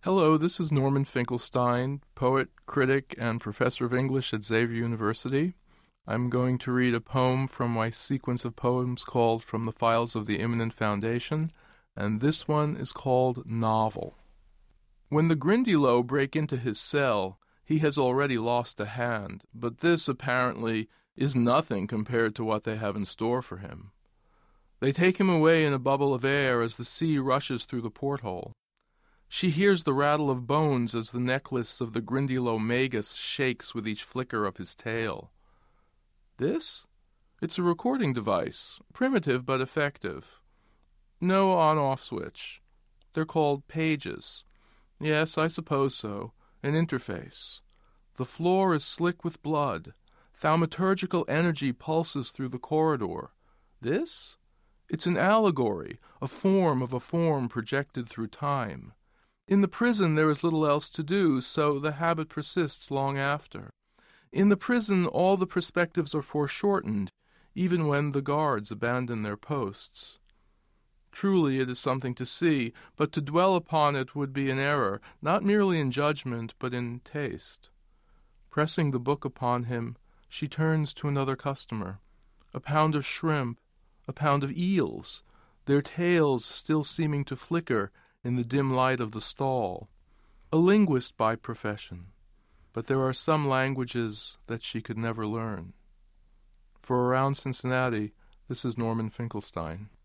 Hello, this is Norman Finkelstein, poet, critic, and professor of English at Xavier University. I'm going to read a poem from my sequence of poems called From the Files of the Immanent Foundation, and this one is called Novel. When the Grindylow break into his cell, he has already lost a hand, but this, apparently, is nothing compared to what they have in store for him. They take him away in a bubble of air as the sea rushes through the porthole. She hears the rattle of bones as the necklace of the Grindylow Magus shakes with each flicker of his tail. This? It's a recording device, primitive but effective. No on-off switch. They're called pages. Yes, I suppose so. An interface. The floor is slick with blood. Thaumaturgical energy pulses through the corridor. This? It's an allegory, a form of a form projected through time. In the prison there is little else to do, so the habit persists long after. In the prison all the perspectives are foreshortened, even when the guards abandon their posts. Truly it is something to see, but to dwell upon it would be an error, not merely in judgment, but in taste. Pressing the book upon him, she turns to another customer. A pound of shrimp, a pound of eels, their tails still seeming to flicker in the dim light of the stall. A linguist by profession, but there are some languages that she could never learn. For Around Cincinnati, this is Norman Finkelstein.